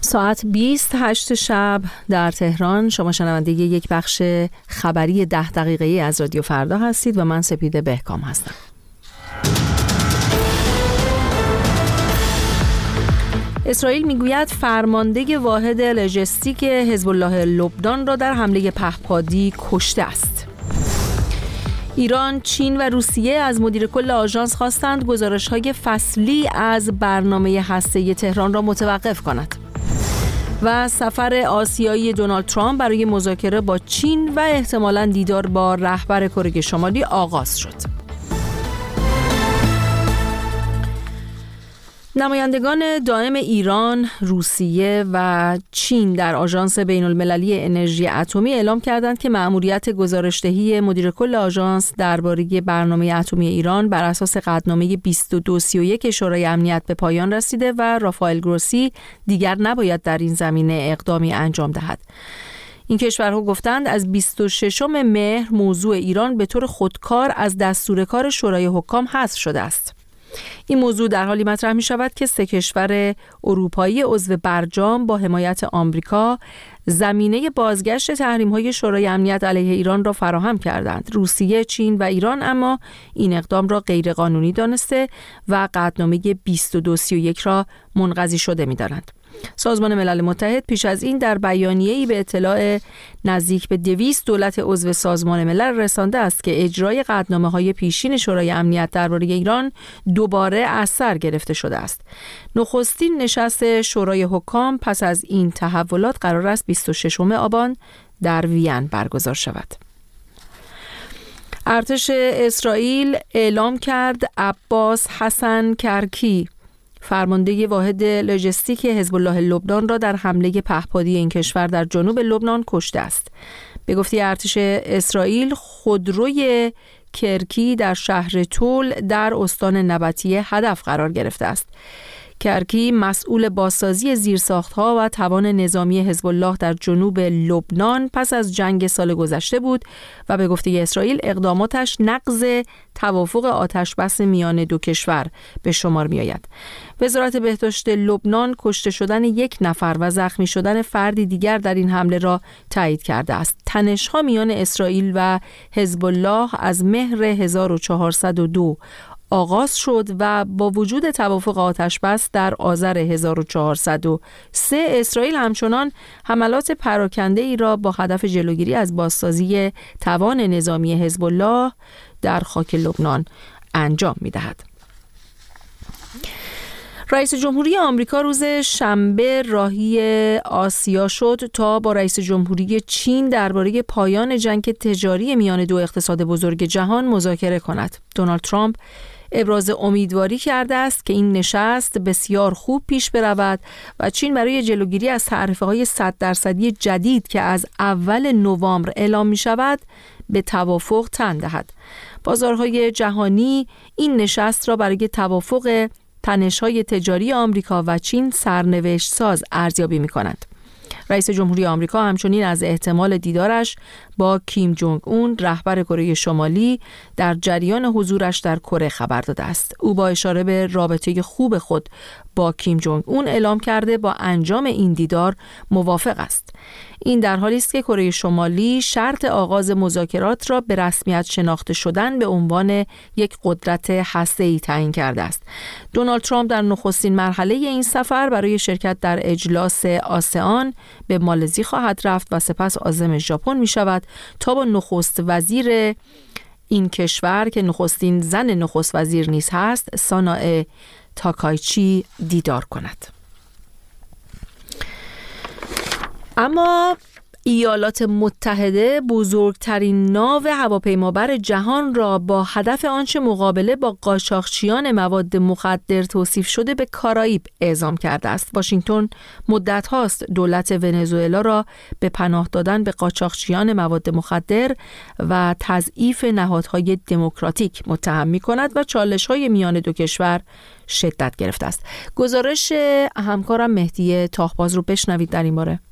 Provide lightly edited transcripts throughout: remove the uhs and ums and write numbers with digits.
ساعت 28 شب در تهران. شما شنونده یک بخش خبری 10 دقیقه‌ای از رادیو فردا هستید و من سپیده بهکام هستم. اسرائیل میگوید فرمانده واحد لوجستیک حزب الله لبنان را در حمله پهپادی کشته است. ایران، چین و روسیه از مدیر کل آژانس خواستند گزارش‌های فصلی از برنامه هسته‌ای تهران را متوقف کند. و سفر آسیایی دونالد ترامپ برای مذاکره با چین و احتمالاً دیدار با رهبر کره شمالی آغاز شد. نمایندگان دائم ایران، روسیه و چین در آژانس بین‌المللی انرژی اتمی اعلام کردند که مأموریت گزارش‌دهی مدیر کل آژانس درباره برنامه اتمی ایران بر اساس قطعنامه 2231 شورای امنیت به پایان رسیده و رافائل گروسی دیگر نباید در این زمینه اقدامی انجام دهد. این کشورها گفتند از 26 مهر موضوع ایران به طور خودکار از دستور کار شورای حکام حذف شده است. این موضوع در حالی مطرح می شود که 3 کشور اروپایی عضو برجام با حمایت آمریکا زمینه بازگشت تحریم‌های شورای امنیت علیه ایران را فراهم کردند. روسیه، چین و ایران اما این اقدام را غیرقانونی دانسته و قطعنامه 2231 را منقضی شده می دانند. سازمان ملل متحد پیش از این در بیانیه‌ای به اطلاع نزدیک به 200 دولت عضو سازمان ملل رسانده است که اجرای قطعنامه‌های پیشین شورای امنیت درباره ایران دوباره از سر گرفته شده است. نخستین نشست شورای حکام پس از این تحولات قرار است 26 آبان در وین برگزار شود. ارتش اسرائیل اعلام کرد عباس حسن کرکی، فرمانده واحد لوجستیک حزب الله لبنان را در حمله پهپادی این کشور در جنوب لبنان کشته است. به گفته ارتش اسرائیل، خودروی کرکی در شهر تول در استان نبطیه هدف قرار گرفته است. کرکی مسئول بازسازی زیرساخت‌ها و توان نظامی حزب الله در جنوب لبنان پس از جنگ سال گذشته بود و به گفته اسرائیل اقداماتش نقض توافق آتشبس میان دو کشور به شمار می‌آید. وزارت بهداشت لبنان کشته شدن 1 نفر و زخمی شدن فردی دیگر در این حمله را تایید کرده است. تنش‌ها میان اسرائیل و حزب الله از مهر 1402 آغاز شد و با وجود توافق آتشبس در آذر 1403 اسرائیل همچنان حملات پراکنده ای را با هدف جلوگیری از بازسازی توان نظامی حزب الله در خاک لبنان انجام می‌دهد. رئیس جمهوری آمریکا روز شنبه راهی آسیا شد تا با رئیس جمهوری چین درباره پایان جنگ تجاری میان دو اقتصاد بزرگ جهان مذاکره کند. دونالد ترامپ ابراز امیدواری کرده است که این نشست بسیار خوب پیش برود و چین برای جلوگیری از تعرفه‌های 100% جدید که از اول نوامبر اعلام می شود به توافق تن دهد. بازارهای جهانی این نشست را برای توافق تنش‌های تجاری آمریکا و چین سرنوشت ساز ارزیابی می کنند. رئیس جمهوری آمریکا همچنین از احتمال دیدارش با کیم جونگ اون رهبر کره شمالی در جریان حضورش در کره خبر داده است. او با اشاره به رابطه خوب خود با کیم جونگ اون اعلام کرده با انجام این دیدار موافق است. این در حالی است که کره شمالی شرط آغاز مذاکرات را به رسمیت شناخته شدن به عنوان یک قدرت هسته‌ای تعیین کرده است. دونالد ترامپ در نخستین مرحله این سفر برای شرکت در اجلاس آسئان به مالزی خواهد رفت و سپس عازم ژاپن می شود تا با نخست وزیر این کشور که نخستین زن نخست وزیر نیز هست، سانائه تاکایچی دیدار کند. اما ایالات متحده بزرگترین ناو هواپیمابر جهان را با هدف آنچه مقابله با قاچاقچیان مواد مخدر توصیف شده به کارائیب اعزام کرده است. واشنگتن مدت هاست دولت ونزوئلا را به پناه دادن به قاچاقچیان مواد مخدر و تضعیف نهادهای دموکراتیک متهم می‌کند و چالش‌های میان دو کشور شدت گرفته است. گزارش همکارم مهدی تاهباز رو بشنوید در این باره.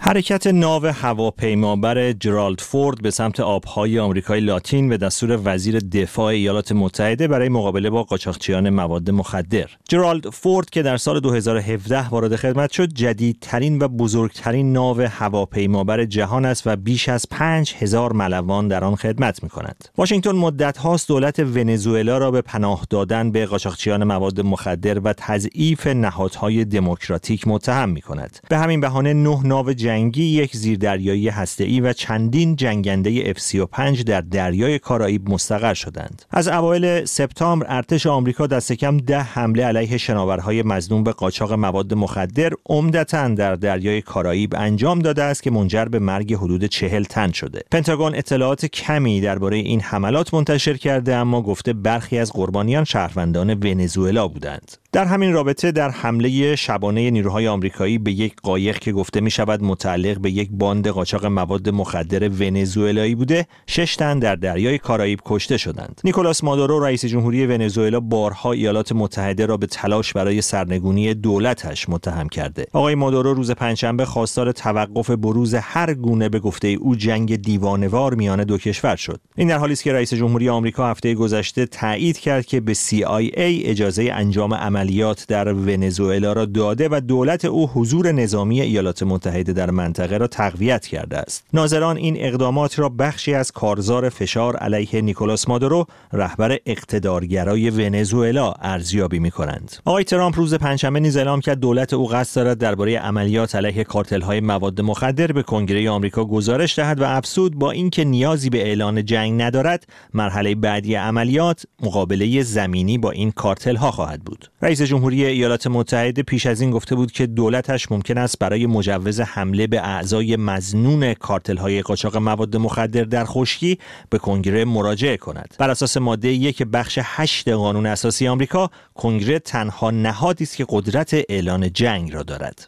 حرکت ناو هواپیمابر جرالد فورد به سمت آبهای آمریکای لاتین به دستور وزیر دفاع ایالات متحده برای مقابله با قاچاقچیان مواد مخدر. جرالد فورد که در سال 2017 وارد خدمت شد، جدیدترین و بزرگترین ناو هواپیمابر جهان است و بیش از 5000 ملوان در آن خدمت می‌کند. واشنگتن مدت هاست دولت ونزوئلا را به پناه دادن به قاچاقچیان مواد مخدر و تضعیف نهادهای دموکراتیک متهم می‌کند. به همین بهانه 9 ناو جنگی، یک زیردریایی هسته‌ای و چندین جنگنده F-35 در دریای کارائیب مستقر شدند. از اوایل سپتامبر ارتش آمریکا دست کم 10 حمله علیه شناورهای مظنون به قاچاق مواد مخدر عمدتاً در دریای کارائیب انجام داده است که منجر به مرگ حدود 40 تن شده. پنتاگون اطلاعات کمی درباره این حملات منتشر کرده، اما گفته برخی از قربانیان شهروندان ونزوئلا بودند. در همین رابطه در حمله شبانه نیروهای آمریکایی به یک قایق که گفته می شود متعلق به یک باند قاچاق مواد مخدر ونزوئلایی بوده، 6 تن در دریای کارائیب کشته شدند. نیکولاس مادورو رئیس جمهوری ونزوئلا بارها ایالات متحده را به تلاش برای سرنگونی دولتش متهم کرده. آقای مادورو روز پنجشنبه خواستار توقف بروز هر گونه به گفته او جنگ دیوانه‌وار میان دو کشور شد. این در حالی است که رئیس جمهوری آمریکا هفته گذشته تایید کرد که به CIA اجازه انجام عملیات در ونزوئلا را داده و دولت او حضور نظامی ایالات متحده در منطقه را تقویت کرده است. ناظران این اقدامات را بخشی از کارزار فشار علیه نیکولاس مادورو، رهبر اقتدارگرای ونزوئلا، ارزیابی می‌کنند. آقای ترامپ روز پنجشنبه نیز اعلام کرد دولت او قصد دارد درباره عملیات علیه کارتل‌های مواد مخدر به کنگره آمریکا گزارش دهد و افزود با اینکه نیازی به اعلان جنگ ندارد، مرحله بعدی عملیات مقابله زمینی با این کارتل‌ها خواهد بود. رئیس جمهوری ایالات متحده پیش از این گفته بود که دولتش ممکن است برای مجوز حمله به اعضای مظنون کارتل‌های قاچاق مواد مخدر در خشکی به کنگره مراجعه کند. بر اساس ماده 1 بخش 8 قانون اساسی آمریکا، کنگره تنها نهادی است که قدرت اعلان جنگ را دارد.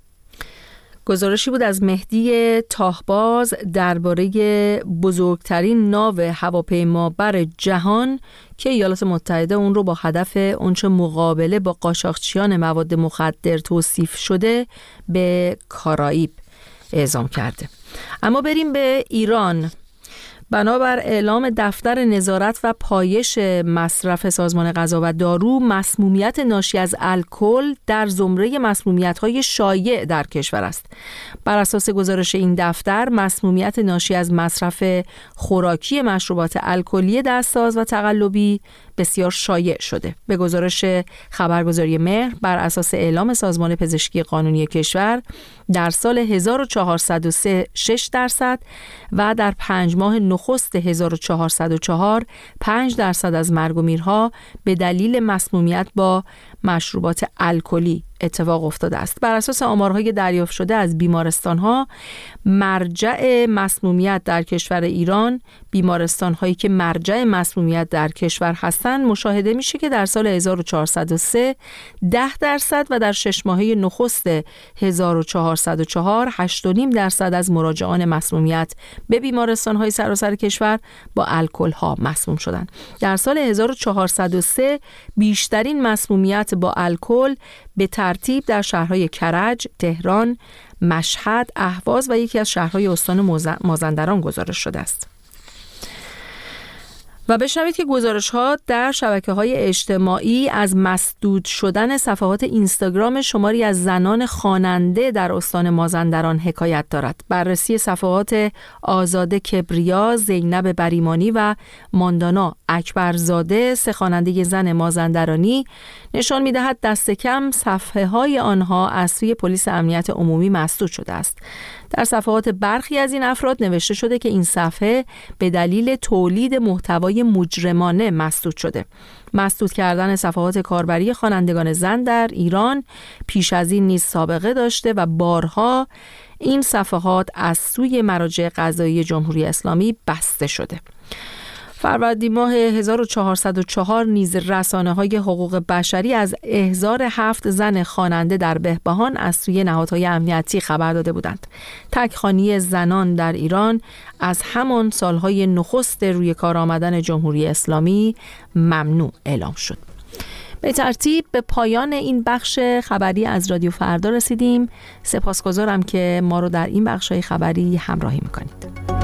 گزارشی بود از مهدی تاهباز درباره بزرگترین ناو هواپیمابر جهان که ایالات متحده اون رو با هدف اونچه مقابله با قاچاقچیان مواد مخدر توصیف شده به کارائیب اعزام کرده. اما بریم به ایران. بنابر اعلام دفتر نظارت و پایش مصرف سازمان غذا و دارو، مسمومیت ناشی از الکل در زمره مسمومیت‌های شایع در کشور است. بر اساس گزارش این دفتر، مسمومیت ناشی از مصرف خوراکی مشروبات الکلی دستساز و تقلبی بسیار شایع شده. به گزارش خبرگزاری مهر، بر اساس اعلام سازمان پزشکی قانونی کشور، در سال 1403 6% و در 5 ماه نخست 1404 5% از مرگ و میرها به دلیل مسمومیت با مشروبات الکلی اتفاق افتاده است. بر اساس آمارهای دریافت شده از بیمارستان‌ها، مرجع مسمومیت در کشور ایران، بیمارستان‌هایی که مرجع مسمومیت در کشور هستند، مشاهده میشه که در سال 1403 10% و در 6 ماهه نخست 1404 8.5% از مراجعان مسمومیت به بیمارستان‌های سراسر کشور با الکل‌ها مسموم شدند. در سال 1403 بیشترین مسمومیت با الکل به ترتیب در شهرهای کرج، تهران، مشهد، اهواز و یکی از شهرهای استان مازندران گزارش شده است. و بشنوید که گزارش‌ها در شبکه‌های اجتماعی از مسدود شدن صفحات اینستاگرام شماری از زنان خواننده در استان مازندران حکایت دارد. بررسی صفحات آزاده کبریا، زینب بریمانی و ماندانا اکبرزاده، 3 خواننده زن مازندرانی، نشان می‌دهد دست کم صفحه‌های آنها از سوی پلیس امنیت عمومی مسدود شده است. در صفحات برخی از این افراد نوشته شده که این صفحه به دلیل تولید محتوای مجرمانه مسدود شده. مسدود کردن صفحات کاربری خوانندگان زن در ایران پیش از این نیز سابقه داشته و بارها این صفحات از سوی مراجع قضایی جمهوری اسلامی بسته شده. فروردین ماه 1404 نیز رسانه‌های حقوق بشری از احضار 7 زن خواننده در بهبهان از سوی نهادهای امنیتی خبر داده بودند. تک‌خوانی زنان در ایران از همان سالهای نخست روی کار آمدن جمهوری اسلامی ممنوع اعلام شد. به ترتیب به پایان این بخش خبری از رادیو فردا رسیدیم. سپاسگزارم که ما رو در این بخش‌های خبری همراهی می‌کنید.